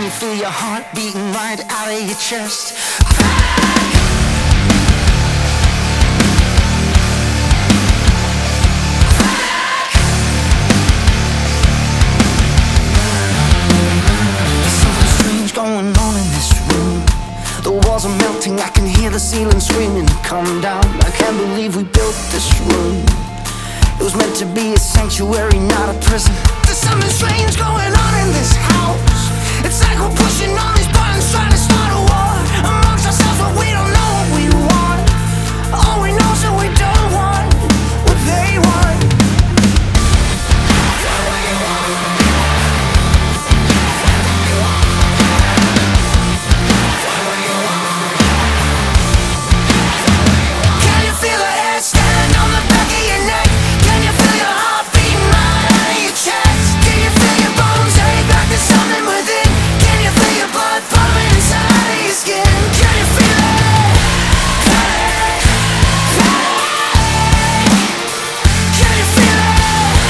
you feel your heart beating right out of your chest? There's something strange going on in this room. The walls are melting, I can hear the ceiling screaming, come down. I can't believe we built this room. It was meant to be a sanctuary, not a prison. There's something strange going on in this house. It's like we're pushing all these buttons, trying to start a war amongst ourselves, but we don't know what we want. All we know is that we don't want what they want. Can you feel the hair stand on the back of your neck? Can you feel your heart beating right out of your chest? Can you feel your bones ache back to something within? Can you feel your blood pumping inside of your skin? Can you feel it? Can you feel it?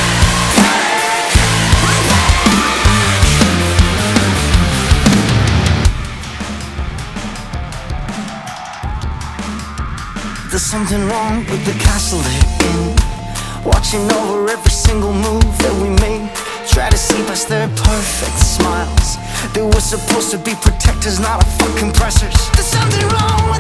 There's something wrong with the castle they're in, watching over every single move that we make. Try to see past their perfect smiles. They were supposed to be protectors, not our fucking pressers. There's something wrong with